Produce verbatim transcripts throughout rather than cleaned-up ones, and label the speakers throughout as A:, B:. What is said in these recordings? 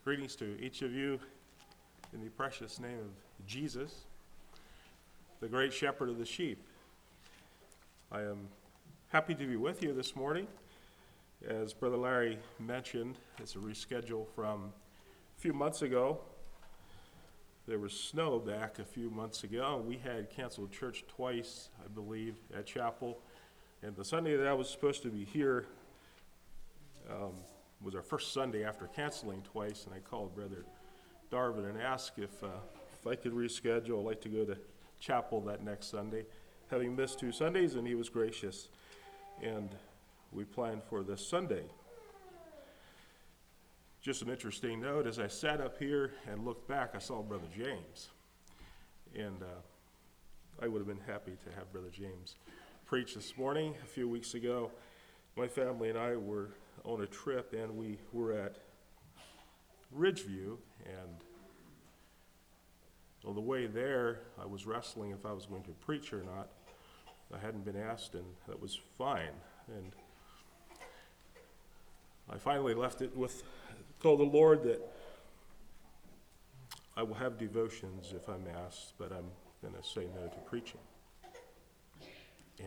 A: Greetings to each of you in the precious name of Jesus, the great shepherd of the sheep. I am happy to be with you this morning. As Brother Larry mentioned, it's a reschedule from a few months ago. There was snow back a few months ago. We had canceled church twice, I believe, at chapel. And the Sunday that I was supposed to be here um, was our first Sunday after canceling twice, and I called Brother Darvin and asked if, uh, if I could reschedule. I'd like to go to chapel that next Sunday, having missed two Sundays, and he was gracious. And we planned for this Sunday. Just an interesting note, as I sat up here and looked back, I saw Brother James. And uh, I would have been happy to have Brother James preach this morning. A few weeks ago, my family and I were on a trip, and we were at Ridgeview, and on the way there, I was wrestling if I was going to preach or not. I hadn't been asked, and that was fine. And I finally left it with, told the Lord that I will have devotions if I'm asked, but I'm going to say no to preaching. And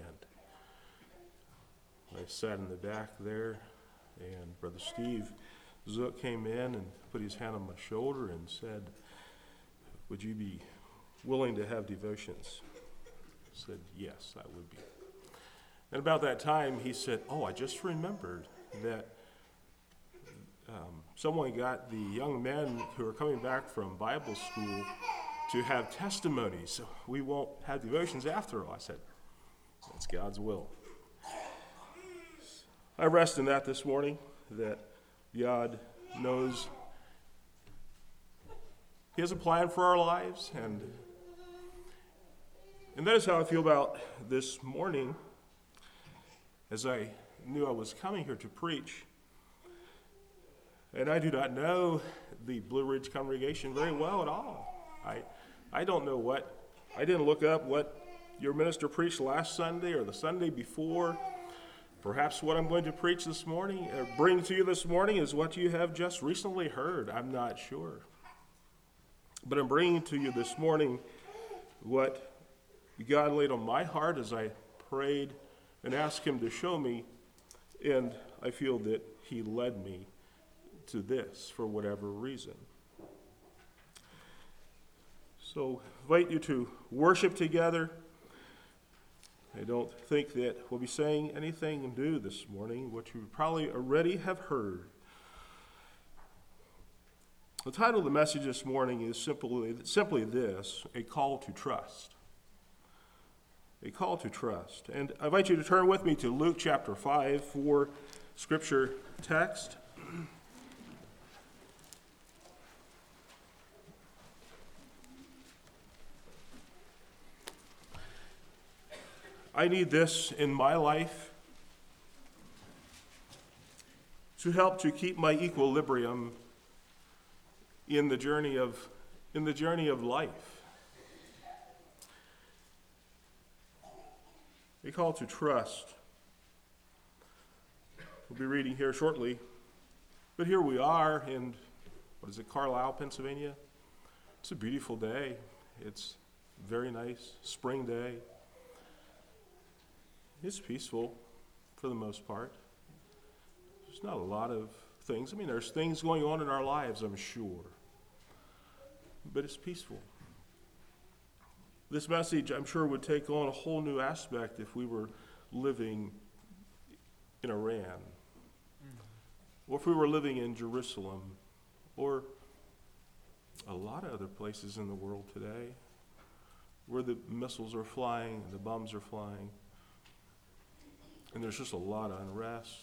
A: I sat in the back there, and Brother Steve Zook came in and put his hand on my shoulder and said, "Would you be willing to have devotions?" I said, "Yes, I would be." And about that time, he said, "Oh, I just remembered that um, someone got the young men who are coming back from Bible school to have testimonies, so we won't have devotions after all." I said, "That's God's will." I rest in that this morning, that God knows He has a plan for our lives, and and that is how I feel about this morning, as I knew I was coming here to preach. And I do not know the Blue Ridge congregation very well at all. I I don't know what, I didn't look up what your minister preached last Sunday or the Sunday before. Perhaps what I'm going to preach this morning, or bring to you this morning, is what you have just recently heard. I'm not sure. But I'm bringing to you this morning what God laid on my heart as I prayed and asked Him to show me, and I feel that He led me to this for whatever reason. So I invite you to worship together. I don't think that we'll be saying anything new this morning, what you probably already have heard. The title of the message this morning is simply, simply this: a call to trust. A call to trust. And I invite you to turn with me to Luke chapter five for scripture text. I need this in my life to help to keep my equilibrium in the journey of in the journey of life. A call to trust. We'll be reading here shortly, but here we are in, what is it, Carlisle, Pennsylvania. It's a beautiful day. It's a very nice spring day. It's peaceful for the most part. There's not a lot of things. I mean, there's things going on in our lives, I'm sure. But it's peaceful. This message, I'm sure, would take on a whole new aspect if we were living in Iran, mm-hmm. or if we were living in Jerusalem, or a lot of other places in the world today where the missiles are flying and the bombs are flying. And there's just a lot of unrest.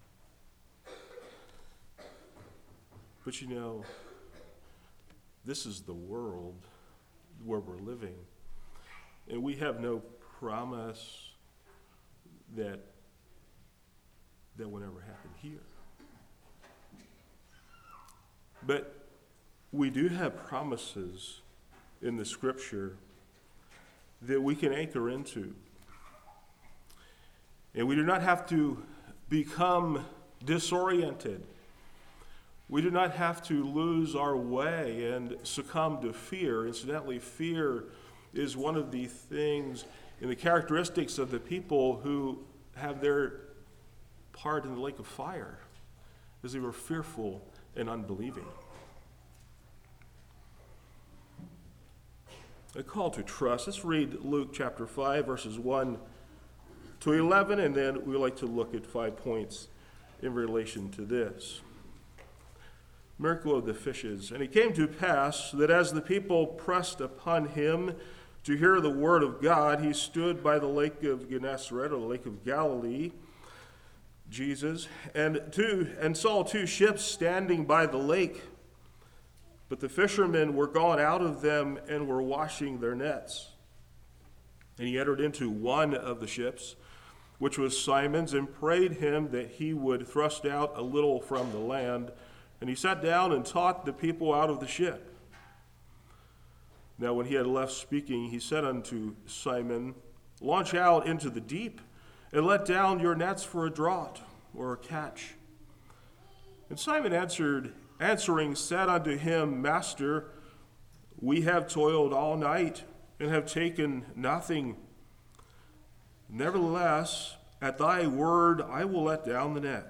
A: But you know, this is the world where we're living. And we have no promise that that would ever happen here. But we do have promises in the scripture that we can anchor into. And we do not have to become disoriented We do not have to lose our way and succumb to fear. Incidentally, fear is one of the things in the characteristics of the people who have their part in the lake of fire, as they were fearful and unbelieving. A call to trust. Let's read Luke chapter five, verses one to eleven, and then we'd like to look at five points in relation to this. Miracle of the fishes. And it came to pass that as the people pressed upon him to hear the word of God, he stood by the lake of Gennesaret, or the lake of Galilee, Jesus, and two and saw two ships standing by the lake. But the fishermen were gone out of them and were washing their nets. And he entered into one of the ships, which was Simon's, and prayed him that he would thrust out a little from the land. And he sat down and taught the people out of the ship. Now when he had left speaking, he said unto Simon, Launch out into the deep, and let down your nets for a draught, or a catch. And Simon answered, answering, said unto him, Master, we have toiled all night, and have taken nothing. Nevertheless, at thy word I will let down the net.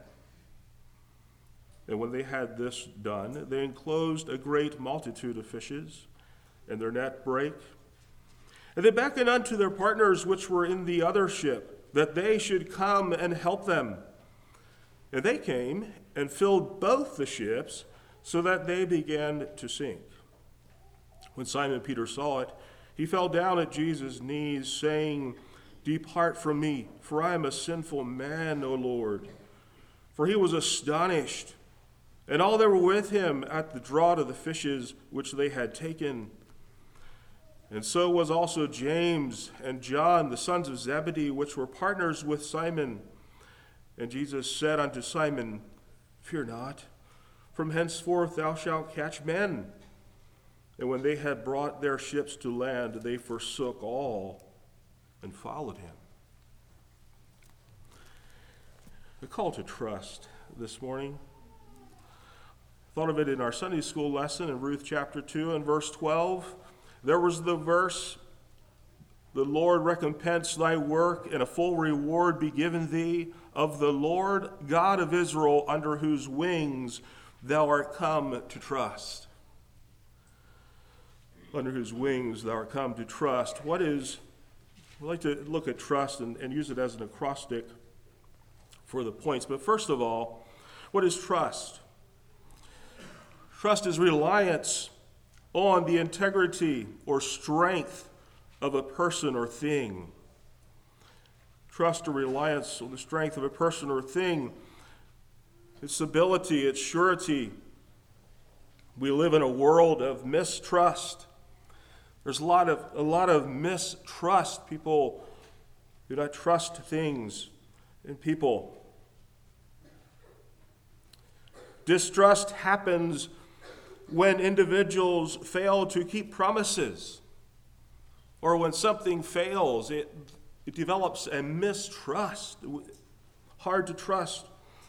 A: And when they had this done, they enclosed a great multitude of fishes, and their net brake. And they beckoned unto their partners which were in the other ship, that they should come and help them. And they came and filled both the ships, so that they began to sink. When Simon Peter saw it, he fell down at Jesus' knees, saying, Depart from me, for I am a sinful man, O Lord. For he was astonished, and all that were with him at the draught of the fishes which they had taken. And so was also James and John, the sons of Zebedee, which were partners with Simon. And Jesus said unto Simon, Fear not, from henceforth thou shalt catch men. And when they had brought their ships to land, they forsook all and followed him. The call to trust this morning. Thought of it in our Sunday school lesson in Ruth chapter two and verse twelve. There was the verse, the Lord recompense thy work, and a full reward be given thee of the Lord God of Israel, under whose wings thou art come to trust. Under whose wings thou art come to trust. What is, we'd like to look at trust and, and use it as an acrostic for the points. But first of all, what is trust? Trust is reliance on the integrity or strength of a person or thing. Trust or reliance on the strength of a person or thing, its stability, its surety. We live in a world of mistrust. There's a lot of a lot of mistrust. People do not trust things and people. Distrust happens when individuals fail to keep promises, or when something fails, it, it develops a mistrust, hard to trust.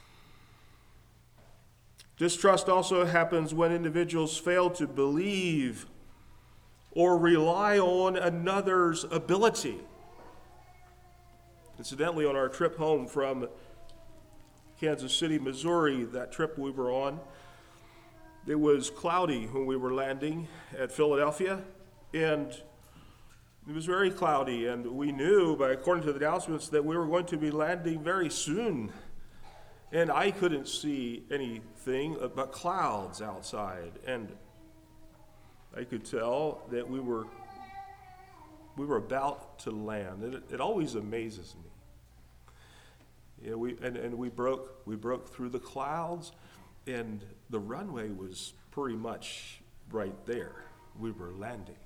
A: Distrust also happens when individuals fail to believe or rely on another's ability. Incidentally, on our trip home from Kansas City, Missouri, that trip we were on, it was cloudy when we were landing at Philadelphia, and it was very cloudy, and we knew, by according to the announcements, that we were going to be landing very soon. And I couldn't see anything but clouds outside, and I could tell that we were we were about to land. It, it always amazes me. You know, we and, and we broke we broke through the clouds, and the runway was pretty much right there. We were landing.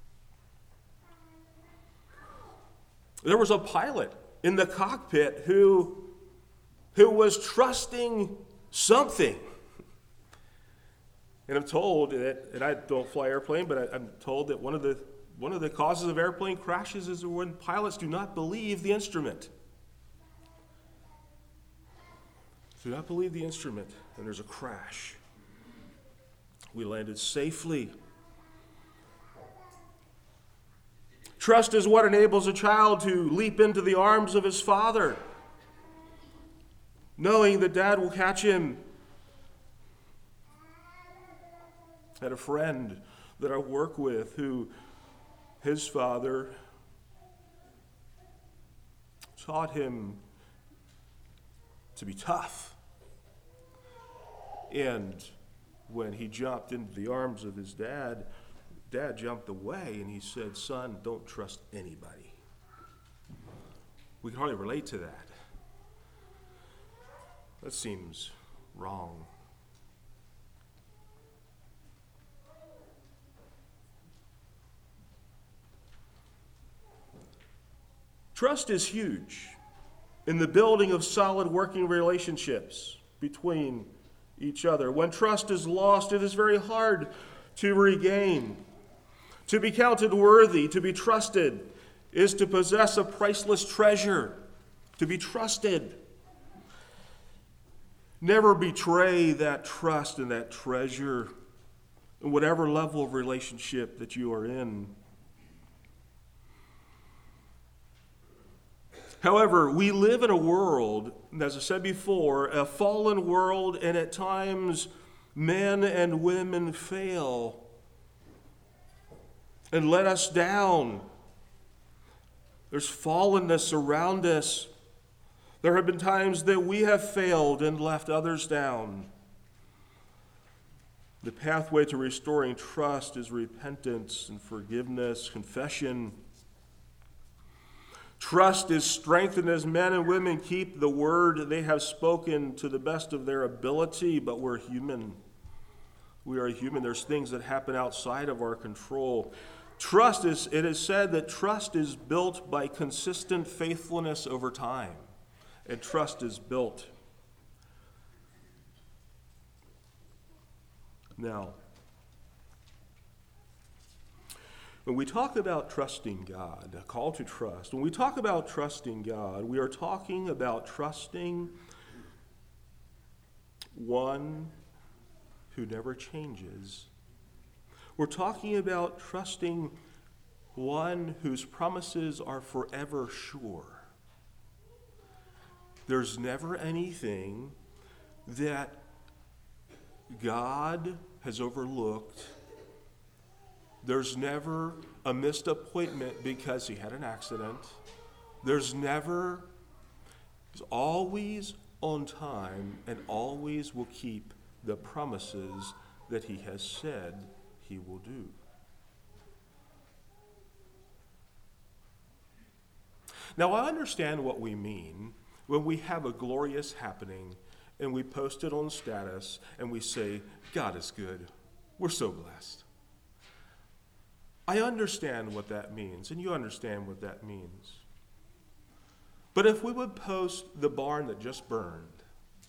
A: There was a pilot in the cockpit who, who was trusting something. And I'm told that, and I don't fly airplane, but I, I'm told that one of the one of the causes of airplane crashes is when pilots do not believe the instrument. Do not believe the instrument, and there's a crash. We landed safely. Trust is what enables a child to leap into the arms of his father, knowing that dad will catch him. I had a friend that I work with who his father taught him to be tough. And when he jumped into the arms of his dad, dad jumped away and he said, "Son, don't trust anybody." We can hardly relate to that. That seems wrong. Trust is huge in the building of solid working relationships between each other. When trust is lost, it is very hard to regain. To be counted worthy, to be trusted, is to possess a priceless treasure, to be trusted. Never betray that trust and that treasure in whatever level of relationship that you are in. However, we live in a world, as I said before, a fallen world, and at times men and women fail and let us down. There's fallenness around us. There have been times that we have failed and left others down. The pathway to restoring trust is repentance and forgiveness, confession. Trust is strengthened as men and women keep the word they have spoken to the best of their ability, but we're human. We are human. There's things that happen outside of our control. Trust is, it is said that trust is built by consistent faithfulness over time. And trust is built. Now, when we talk about trusting God, a call to trust, when we talk about trusting God, we are talking about trusting one who never changes. We're talking about trusting one whose promises are forever sure. There's never anything that God has overlooked. There's never a missed appointment because he had an accident. There's never, he's always on time and always will keep the promises that he has said he will do. Now, I understand what we mean when we have a glorious happening and we post it on status and we say, God is good. We're so blessed. I understand what that means, and you understand what that means. But if we would post the barn that just burned,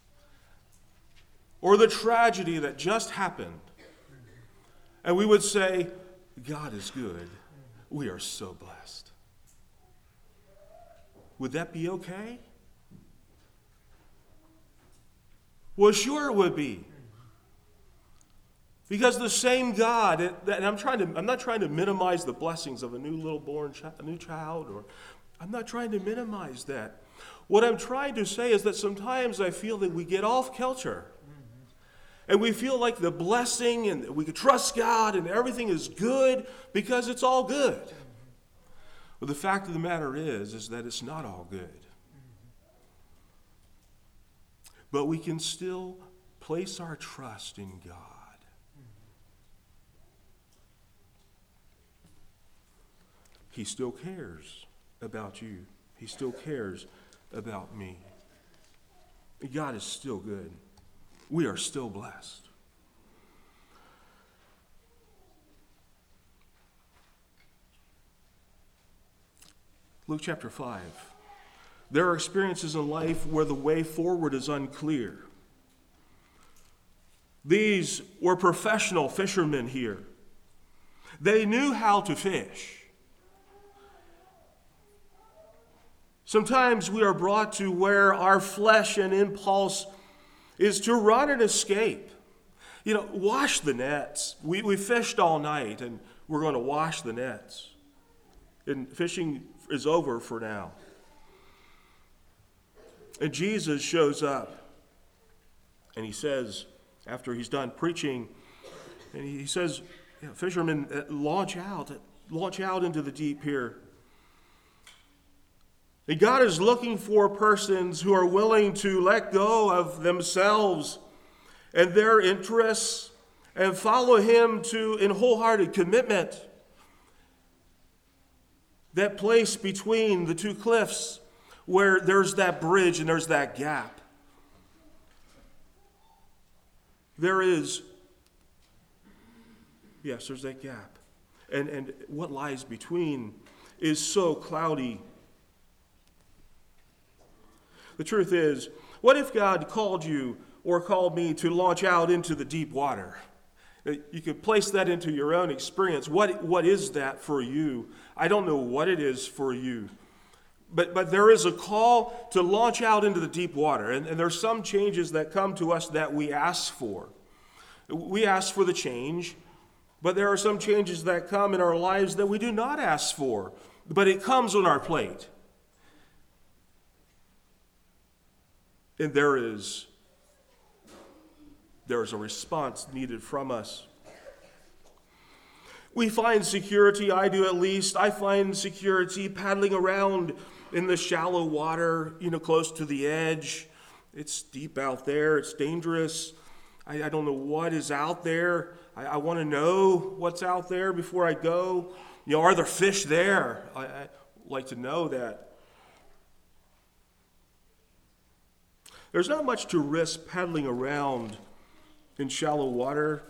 A: or the tragedy that just happened, and we would say, God is good, we are so blessed, would that be okay? Well, sure it would be. Because the same God, and I'm trying to, I'm not trying to minimize the blessings of a new little born child, a new child, or I'm not trying to minimize that. What I'm trying to say is that sometimes I feel that we get off kilter. And we feel like the blessing and we can trust God and everything is good because it's all good. Well, the fact of the matter is, is that it's not all good. But we can still place our trust in God. He still cares about you. He still cares about me. God is still good. We are still blessed. Luke chapter five. There are experiences in life where the way forward is unclear. These were professional fishermen here. They knew how to fish. Sometimes we are brought to where our flesh and impulse is to run and escape. You know, wash the nets. We, we fished all night, and we're going to wash the nets. And fishing is over for now. And Jesus shows up, and he says, after he's done preaching, and he says, you know, fishermen, uh, launch out, launch out into the deep here. And God is looking for persons who are willing to let go of themselves and their interests and follow him to in wholehearted commitment. That place between the two cliffs where there's that bridge and there's that gap. There is, yes, there's that gap. And, and what lies between is so cloudy. The truth is, what if God called you or called me to launch out into the deep water? You could place that into your own experience. What, what is that for you? I don't know what it is for you. But, but there is a call to launch out into the deep water. And, and there's some changes that come to us that we ask for. We ask for the change, but there are some changes that come in our lives that we do not ask for. But it comes on our plate. And there is, there is a response needed from us. We find security, I do at least. I find security paddling around in the shallow water, you know, close to the edge. It's deep out there. It's dangerous. I, I don't know what is out there. I, I want to know what's out there before I go. You know, are there fish there? I, I like to know that. There's not much to risk paddling around in shallow water.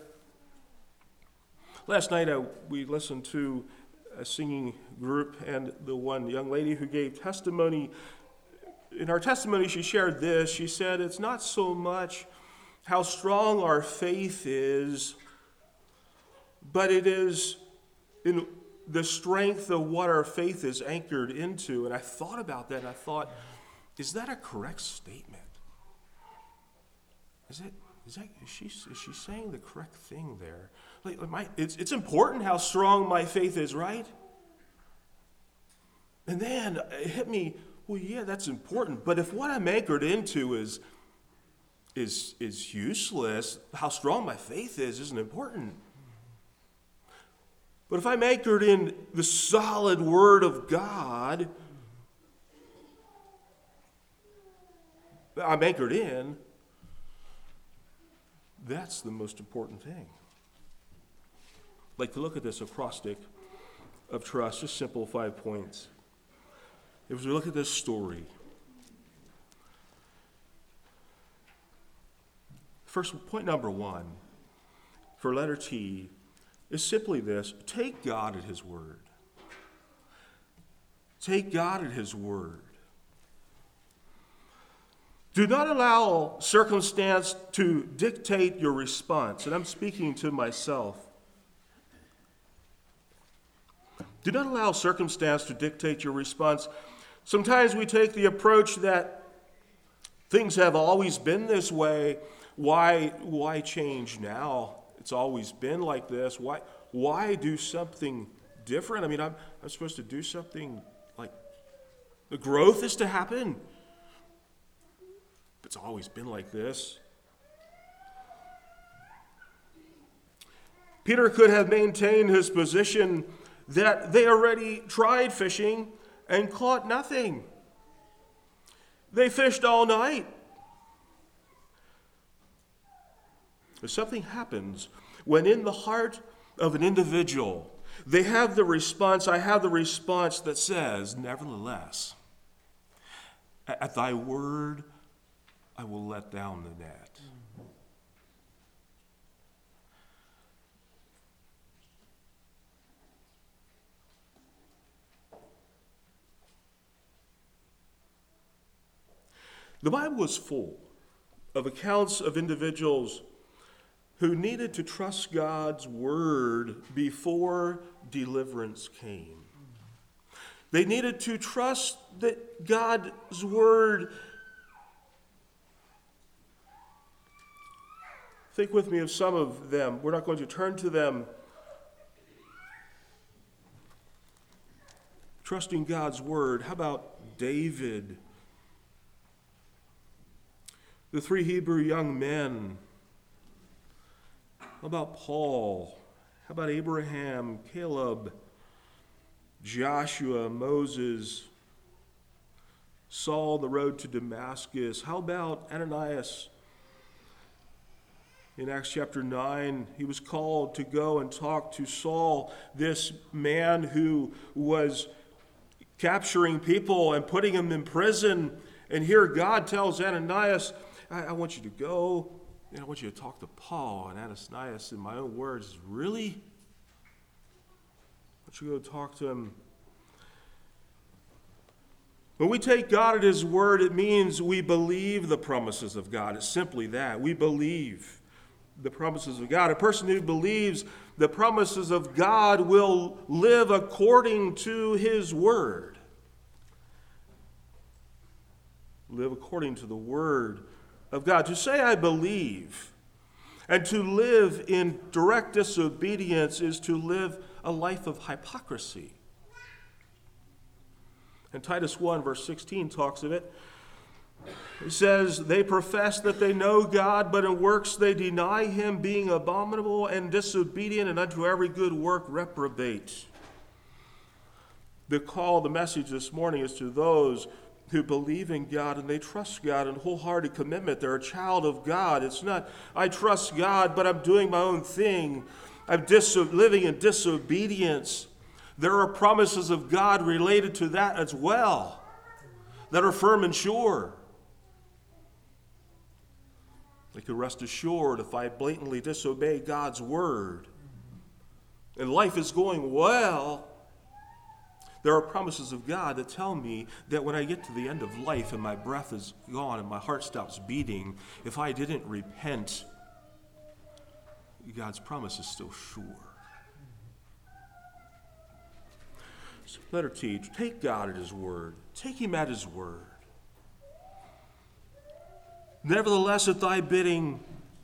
A: Last night uh, we listened to a singing group and the one young lady who gave testimony. In her testimony she shared this. She said, it's not so much how strong our faith is, but it is in the strength of what our faith is anchored into. And I thought about that and I thought, is that a correct statement? Is it? Is that? Is she? Is she saying the correct thing there? Like, like my, it's it's important how strong my faith is, right? And then it hit me. Well, yeah, that's important. But if what I'm anchored into is is is useless, how strong my faith is isn't important. But if I'm anchored in the solid Word of God, I'm anchored in. That's the most important thing. I'd like to look at this acrostic of trust, just simple five points. If we look at this story, first point number one, for letter T, is simply this: take God at His word. Take God at His word. Do not allow circumstance to dictate your response. And I'm speaking to myself. Do not allow circumstance to dictate your response. Sometimes we take the approach that things have always been this way. Why, why change now? It's always been like this. Why, why do something different? I mean, I'm, I'm supposed to do something like the growth is to happen. It's always been like this. Peter could have maintained his position that they already tried fishing and caught nothing. They fished all night. But something happens when in the heart of an individual, they have the response, I have the response that says, nevertheless, at thy word, I will let down the net. The Bible is full of accounts of individuals who needed to trust God's word before deliverance came. They needed to trust that God's word Think with me of some of them. We're not going to turn to them. Trusting God's word. How about David? The three Hebrew young men. How about Paul? How about Abraham, Caleb, Joshua, Moses, Saul on the road to Damascus? How about Ananias? In Acts chapter nine, he was called to go and talk to Saul, this man who was capturing people and putting them in prison. And here God tells Ananias, I, I want you to go, and I want you to talk to Paul. And Ananias, in my own words, really? I want you to go talk to him. When we take God at his word, it means we believe the promises of God. It's simply that. We believe the promises of God. A person who believes the promises of God will live according to his word. Live according to the word of God. To say I believe and to live in direct disobedience is to live a life of hypocrisy. And Titus one verse sixteen talks of it. It says, they profess that they know God, but in works they deny him, being abominable and disobedient, and unto every good work reprobate. The call, the message this morning is to those who believe in God and they trust God in wholehearted commitment. They're a child of God. It's not, I trust God, but I'm doing my own thing. I'm dis- living in disobedience. There are promises of God related to that as well that are firm and sure. I can rest assured if I blatantly disobey God's word and life is going well, there are promises of God that tell me that when I get to the end of life and my breath is gone and my heart stops beating, if I didn't repent, God's promise is still sure. So let her teach. Take God at his word. Take him at his word. Nevertheless, at thy bidding,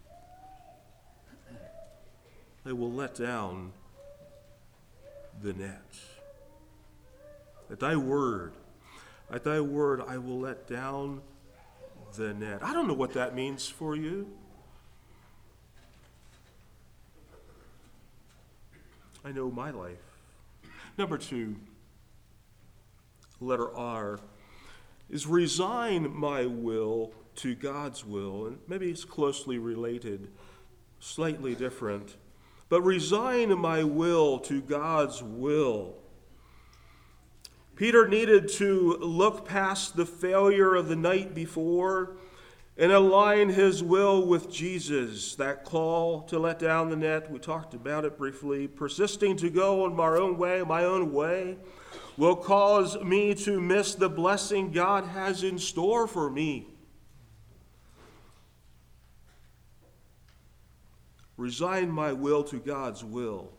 A: I will let down the net. At thy word, at thy word, I will let down the net. I don't know what that means for you. I know my life. Number two, letter R, is resign my will to God's will. And maybe it's closely related, slightly different. But resign my will to God's will. Peter needed to look past the failure of the night before and align his will with Jesus. That call to let down the net, we talked about it briefly. Persisting to go on my own way, my own way, will cause me to miss the blessing God has in store for me. Resign my will to God's will.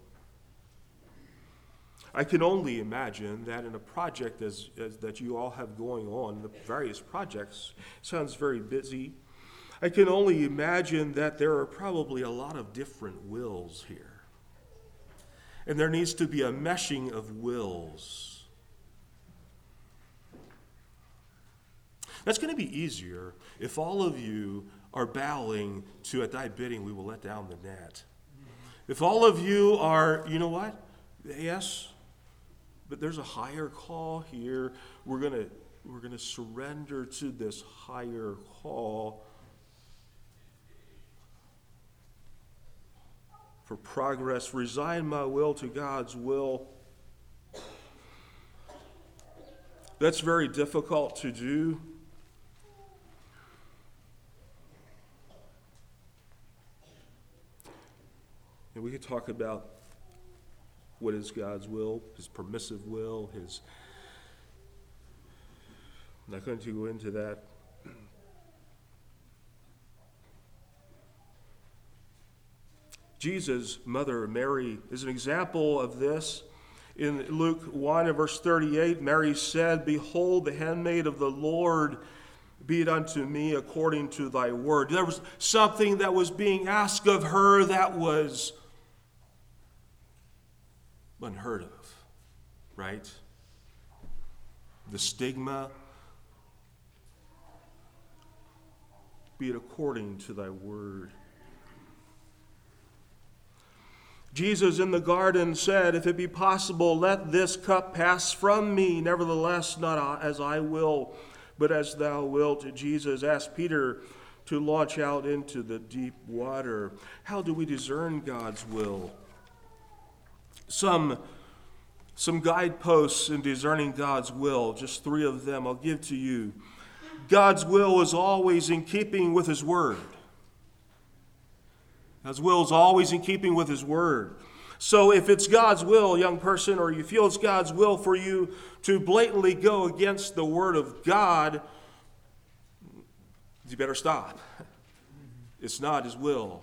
A: I can only imagine that in a project as, as that you all have going on, the various projects, sounds very busy. I can only imagine that there are probably a lot of different wills here. And there needs to be a meshing of wills. That's going to be easier if all of you are bowing to, at thy bidding, we will let down the net. If all of you are, you know what? Yes, but there's a higher call here. We're going to we're going to surrender to this higher call for progress. Resign my will to God's will. That's very difficult to do. And we could talk about what is God's will, his permissive will, his... I'm not going to go into that. Jesus' mother, Mary, is an example of this. In Luke one and verse thirty-eight, Mary said, "Behold, the handmaid of the Lord, be it unto me according to thy word. There was something that was being asked of her that was unheard of, right? The stigma, be it according to thy word. Jesus in the garden said, if it be possible, let this cup pass from me. Nevertheless, not as I will, but as thou wilt. Jesus asked Peter to launch out into the deep water. How do we discern God's will? Some, some guideposts in discerning God's will, just three of them I'll give to you. God's will is always in keeping with his word. God's will is always in keeping with his word. So if it's God's will, young person, or you feel it's God's will for you to blatantly go against the word of God, you better stop. It's not his will.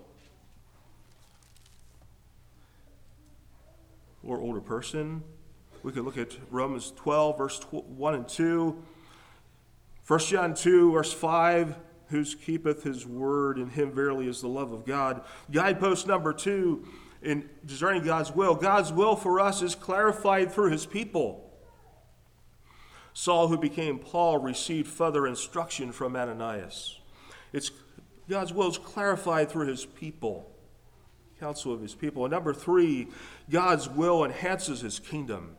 A: Or older person, we could look at Romans twelve, verse one and two. First John two, verse five. Who keepeth his word, in him verily is the love of God. Guidepost number two in discerning God's will. God's will for us is clarified through his people. Saul, who became Paul, received further instruction from Ananias. It's God's will is clarified through his people, counsel of his people. And number three, God's will enhances his kingdom.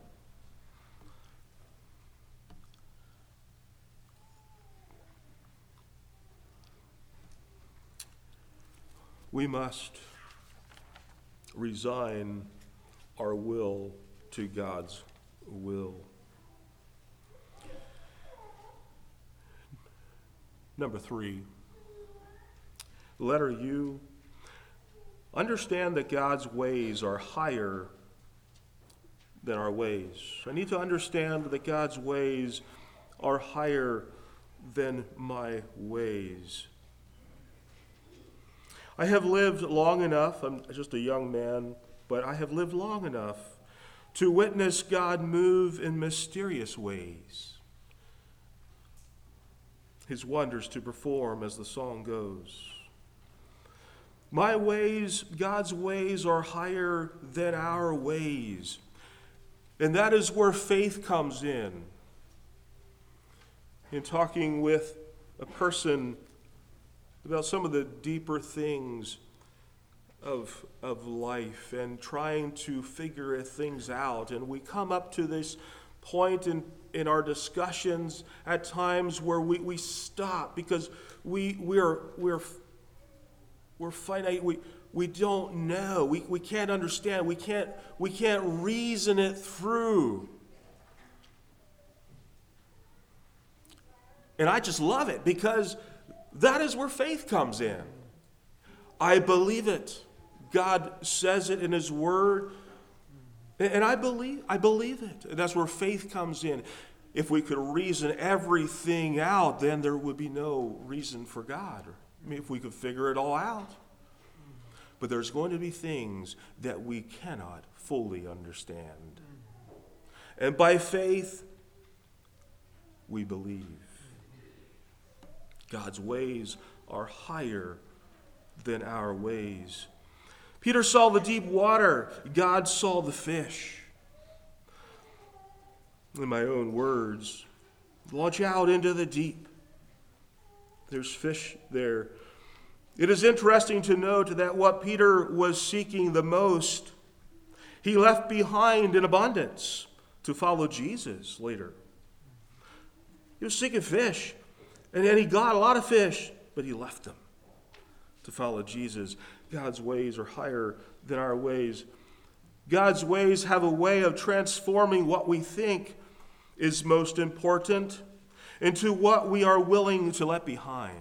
A: We must resign our will to God's will. Number three, letter U, understand that God's ways are higher than our ways. I need to understand that God's ways are higher than my ways. I have lived long enough, I'm just a young man, but I have lived long enough to witness God move in mysterious ways. His wonders to perform, as the song goes. My ways, God's ways are higher than our ways. And that is where faith comes in. In talking with a person about some of the deeper things of, of life and trying to figure things out. And we come up to this point in, in our discussions at times where we, we stop because we, we're, we're, we're finite. We, we don't know. We, we can't understand. We can't, we can't reason it through. And I just love it because that is where faith comes in. I believe it. God says it in his word. And I believe I believe it. That's where faith comes in. If we could reason everything out, then there would be no reason for God. I mean, if we could figure it all out. But there's going to be things that we cannot fully understand. And by faith, we believe. God's ways are higher than our ways. Peter saw the deep water. God saw the fish. In my own words, launch out into the deep. There's fish there. It is interesting to note that what Peter was seeking the most, he left behind in abundance to follow Jesus later. He was seeking fish. And then he got a lot of fish, but he left them to follow Jesus. God's ways are higher than our ways. God's ways have a way of transforming what we think is most important into what we are willing to let behind.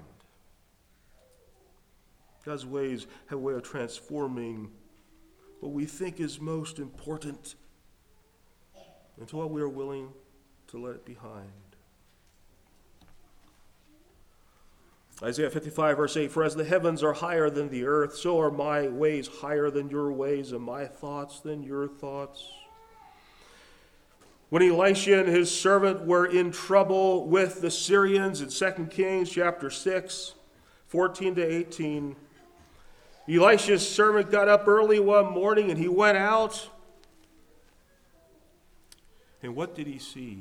A: God's ways have a way of transforming what we think is most important into what we are willing to let behind. Isaiah fifty-five, verse eight, for as the heavens are higher than the earth, so are my ways higher than your ways, and my thoughts than your thoughts. When Elisha and his servant were in trouble with the Syrians in Second Kings chapter six, fourteen to eighteen, Elisha's servant got up early one morning and he went out. And what did he see?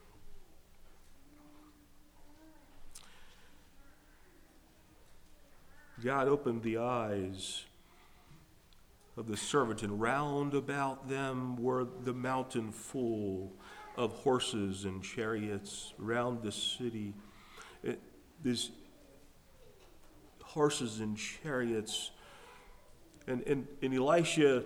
A: God opened the eyes of the servant, and round about them were the mountain full of horses and chariots round the city. It, these horses and chariots. And, and, and Elisha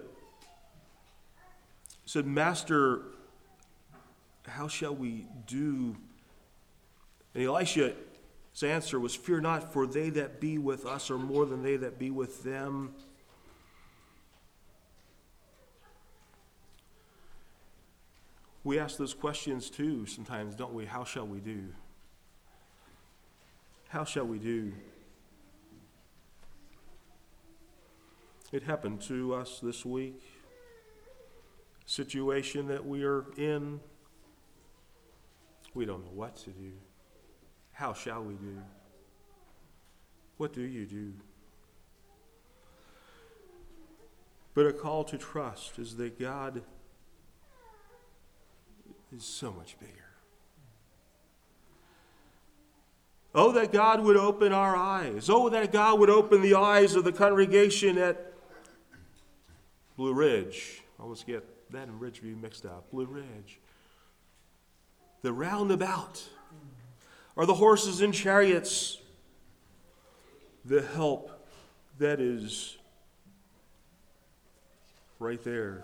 A: said, Master, how shall we do? And Elisha's answer was, Fear not, for they that be with us are more than they that be with them. We ask those questions too sometimes, don't we? How shall we do? How shall we do? It happened to us this week. Situation that we are in. We don't know what to do. How shall we do? What do you do? But a call to trust is that God is so much bigger. Oh, that God would open our eyes. Oh, that God would open the eyes of the congregation at Blue Ridge. I always get that and Ridgeview mixed up. Blue Ridge. The roundabout are the horses and chariots. The help that is right there.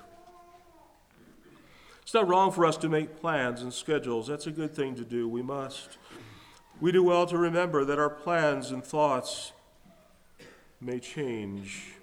A: It's not wrong for us to make plans and schedules. That's a good thing to do. We must. We do well to remember that our plans and thoughts may change.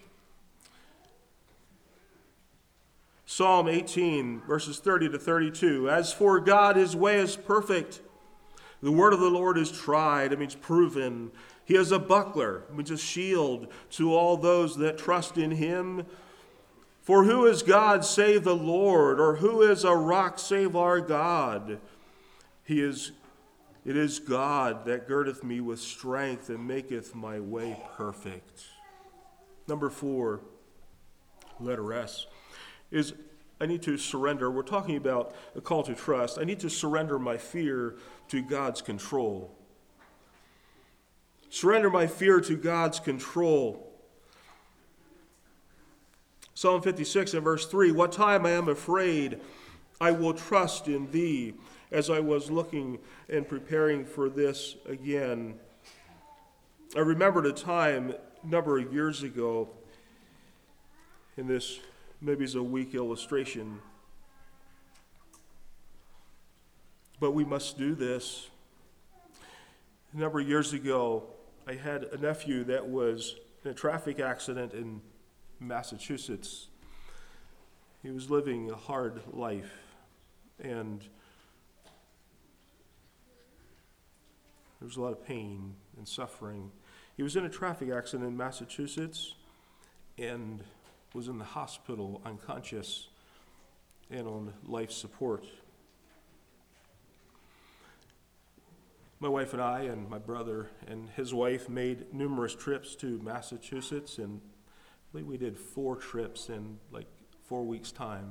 A: Psalm eighteen, verses thirty to thirty-two. As for God, his way is perfect. The word of the Lord is tried. It means proven. He is a buckler, it means a shield to all those that trust in him. For who is God save the Lord? Or who is a rock save our God? He is, it is God that girdeth me with strength and maketh my way perfect. Number four, letter S, is I need to surrender. We're talking about a call to trust. I need to surrender my fear to God's control. Surrender my fear to God's control. Psalm fifty-six and verse three, what time I am afraid, I will trust in thee. As I was looking and preparing for this again, I remembered a time a number of years ago, in this maybe is a weak illustration, but we must do this. A number of years ago, I had a nephew that was in a traffic accident in Massachusetts. He was living a hard life, and there was a lot of pain and suffering. He was in a traffic accident in Massachusetts and was in the hospital unconscious and on life support. My wife and I and my brother and his wife made numerous trips to Massachusetts, and I believe we did four trips in like four weeks' time.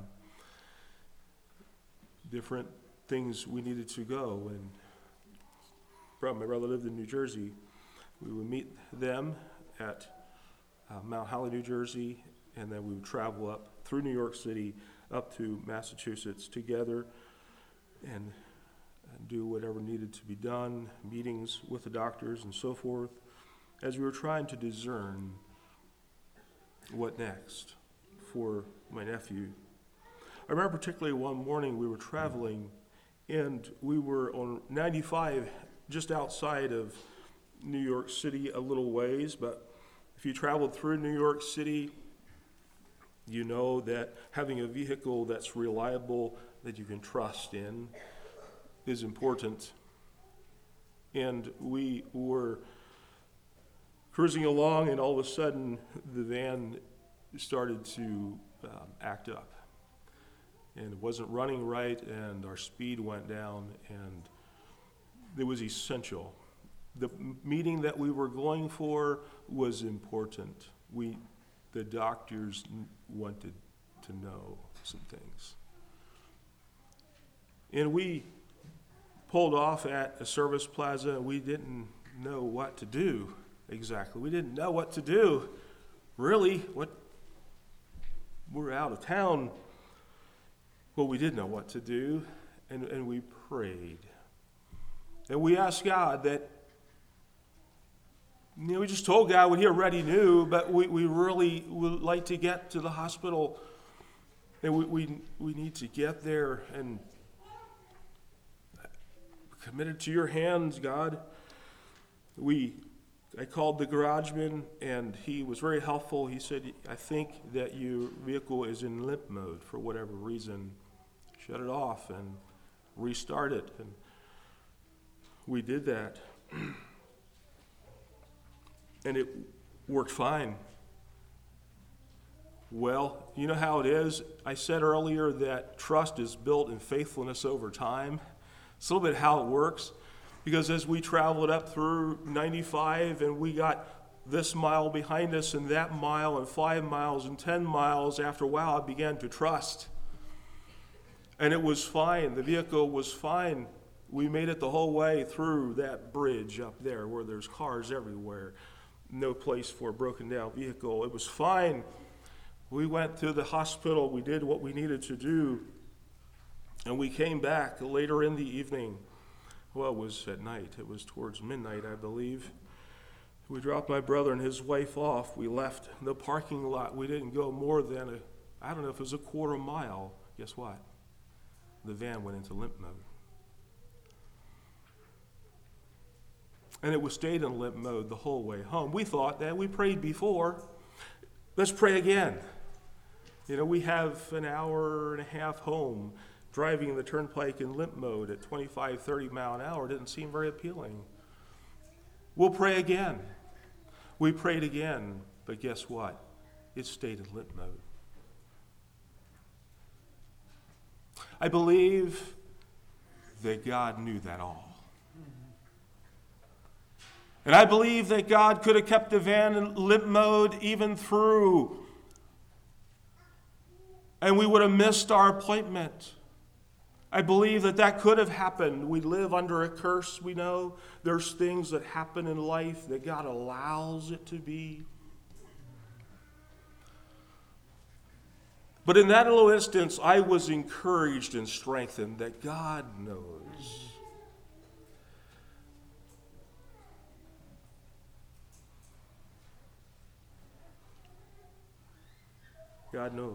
A: Different things we needed to go. And my brother lived in New Jersey. We would meet them at uh, Mount Holly, New Jersey, and then we would travel up through New York City up to Massachusetts together and, and do whatever needed to be done, meetings with the doctors and so forth, as we were trying to discern what next for my nephew. I remember particularly one morning we were traveling, and we were on ninety-five just outside of New York City a little ways, but if you traveled through New York City, you know that having a vehicle that's reliable, that you can trust in, is important. And we were cruising along, and all of a sudden, the van started to um, act up. and it wasn't running right, and our speed went down, and it was essential. The meeting that we were going for was important. We, the doctors wanted to know some things. And we pulled off at a service plaza, and we didn't know what to do exactly. We didn't know what to do, really. What we're out of town. Well, we did know what to do, and, and we prayed. And we asked God that, you know, we just told God what He already knew, but we, we really would like to get to the hospital, and we, we, we need to get there, and committed to your hands, God. We, I called the garageman, and he was very helpful. He said, I think that your vehicle is in limp mode for whatever reason. Shut it off and restart it. And we did that. And it worked fine. Well, you know how it is. I said earlier that trust is built in faithfulness over time. It's a little bit how it works. Because as we traveled up through ninety-five and we got this mile behind us and that mile and five miles and ten miles, after a while I began to trust. And it was fine. The vehicle was fine. We made it the whole way through that bridge up there where there's cars everywhere. No place for a broken down vehicle. It was fine. We went to the hospital. We did what we needed to do. And we came back later in the evening. Well, it was at night. It was towards midnight, I believe. We dropped my brother and his wife off. We left the parking lot. We didn't go more than a, I don't know if it was a quarter mile. Guess what? The van went into limp mode. And it was stayed in limp mode the whole way home. We thought that we prayed before. Let's pray again. You know, we have an hour and a half home. Driving the turnpike in limp mode at twenty-five, thirty mile an hour didn't seem very appealing. We'll pray again. We prayed again, but guess what? It stayed in limp mode. I believe that God knew that all. And I believe that God could have kept the van in limp mode even through, and we would have missed our appointment. I believe that that could have happened. We live under a curse, we know. There's things that happen in life that God allows it to be. But in that little instance, I was encouraged and strengthened that God knows. God knows.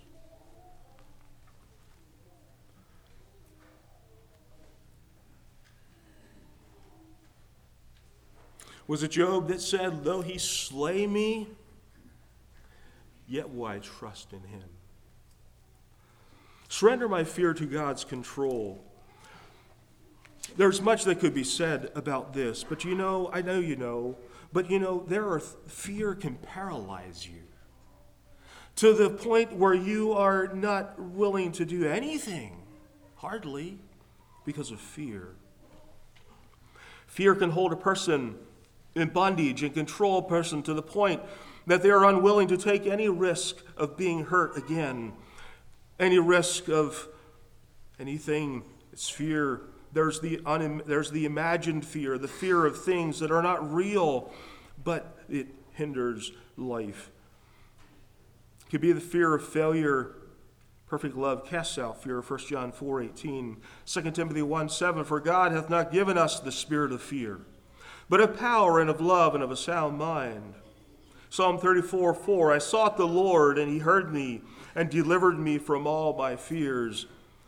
A: Was it Job that said, though he slay me, yet will I trust in him? Surrender my fear to God's control. There's much that could be said about this, but you know, I know you know, but you know, there are fear can paralyze you to the point where you are not willing to do anything, hardly, because of fear. Fear can hold a person in bondage and control a person to the point that they are unwilling to take any risk of being hurt again, any risk of anything. It's fear. There's the un, there's the imagined fear, the fear of things that are not real, but it hinders life. It could be the fear of failure. Perfect love casts out fear, First John four eighteen. Second Timothy one seven, for God hath not given us the spirit of fear, but of power and of love and of a sound mind. Psalm thirty-four four, I sought the Lord, and he heard me, and delivered me from all my fears.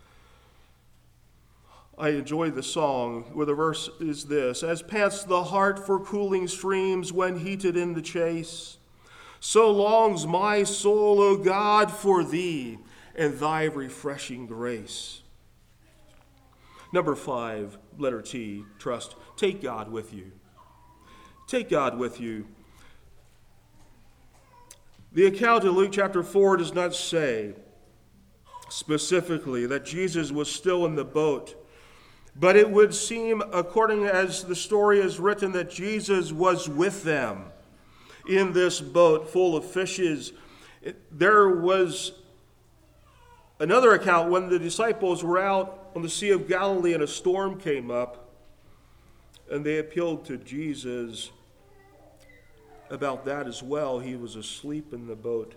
A: I enjoy the song where the verse is this, as pants the heart for cooling streams when heated in the chase, so longs my soul, O God, for thee and thy refreshing grace. Number five, letter T, trust. Take God with you. Take God with you. The account in Luke chapter four does not say specifically, that Jesus was still in the boat. But it would seem, according as the story is written, that Jesus was with them in this boat full of fishes. There was another account when the disciples were out on the Sea of Galilee and a storm came up, and they appealed to Jesus about that as well. He was asleep in the boat.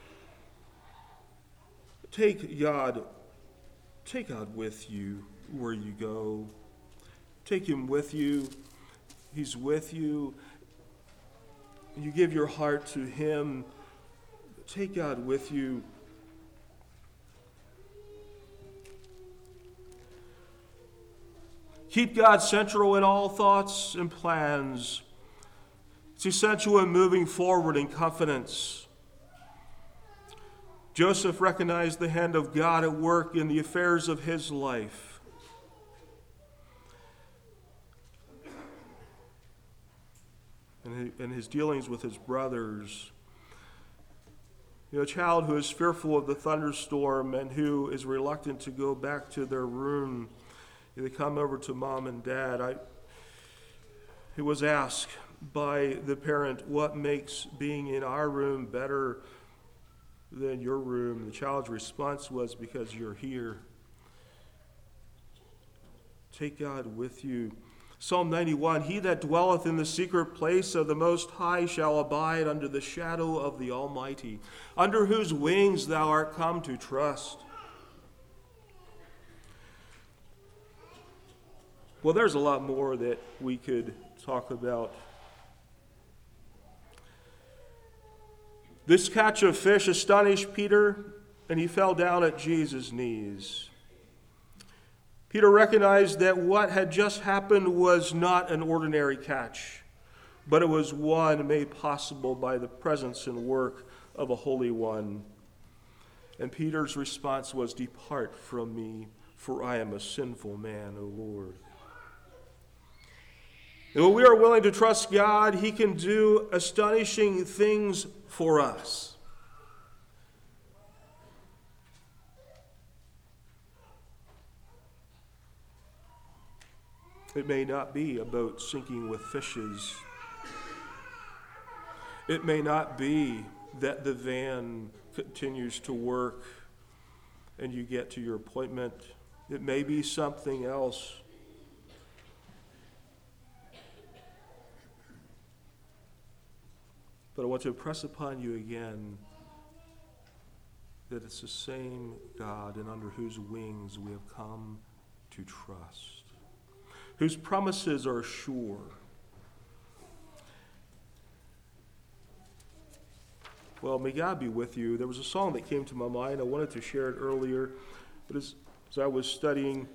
A: Take God, take God with you where you go. Take him with you. He's with you. You give your heart to him. Take God with you. Keep God central in all thoughts and plans. It's essential in moving forward in confidence. Joseph recognized the hand of God at work in the affairs of his life. And his dealings with his brothers. You know, a child who is fearful of the thunderstorm and who is reluctant to go back to their room. They come over to mom and dad. I, he was asked by the parent, what makes being in our room better than your room? The child's response was, because you're here. Take God with you. Psalm ninety-one, he that dwelleth in the secret place of the Most High shall abide under the shadow of the Almighty, under whose wings thou art come to trust. Well, there's a lot more that we could talk about. This catch of fish astonished Peter, and he fell down at Jesus' knees. Peter recognized that what had just happened was not an ordinary catch, but it was one made possible by the presence and work of a Holy One. And Peter's response was, depart from me, for I am a sinful man, O Lord. And when we are willing to trust God, he can do astonishing things for us. It may not be a boat sinking with fishes. It may not be that the van continues to work and you get to your appointment. It may be something else. But I want to impress upon you again that it's the same God and under whose wings we have come to trust, whose promises are sure. Well, may God be with you. There was a song that came to my mind. I wanted to share it earlier, but as, as I was studying,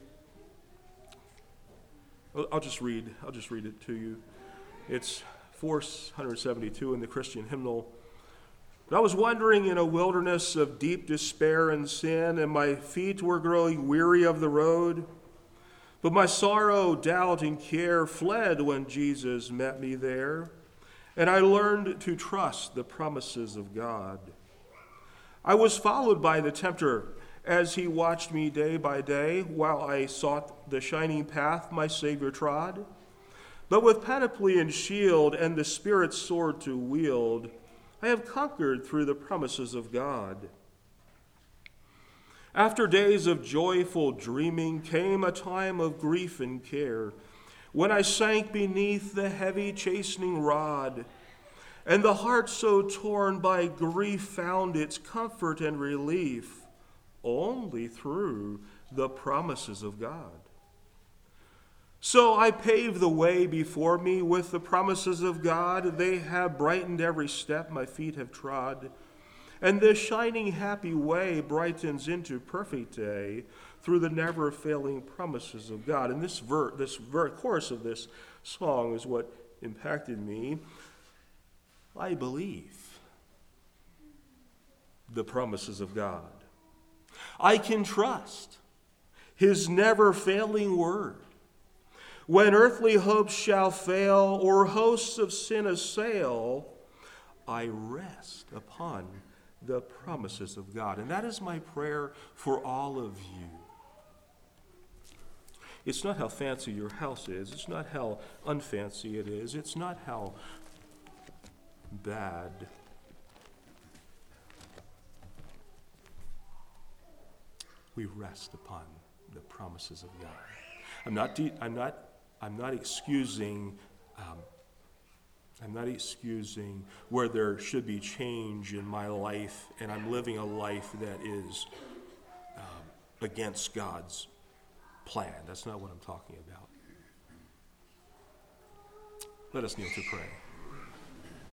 A: I'll just read. I'll just read it to you. It's four seventy-two in the Christian hymnal. But I was wandering in a wilderness of deep despair and sin, and my feet were growing weary of the road. But my sorrow, doubt, and care fled when Jesus met me there, and I learned to trust the promises of God. I was followed by the tempter as he watched me day by day while I sought the shining path my Savior trod. But with panoply and shield and the Spirit's sword to wield, I have conquered through the promises of God. After days of joyful dreaming came a time of grief and care, when I sank beneath the heavy chastening rod, and the heart so torn by grief found its comfort and relief only through the promises of God. So I pave the way before me with the promises of God. They have brightened every step my feet have trod. And this shining happy way brightens into perfect day through the never-failing promises of God. And this ver- this ver- chorus of this song is what impacted me. I believe the promises of God. I can trust his never-failing word. When earthly hopes shall fail or hosts of sin assail, I rest upon the promises of God. And that is my prayer for all of you. It's not how fancy your house is. It's not how unfancy it is. It's not how bad. We rest upon the promises of God. I'm not. De- I'm not. I'm not excusing. Um, I'm not excusing where there should be change in my life, and I'm living a life that is um, against God's plan. That's not what I'm talking about. Let us kneel to pray.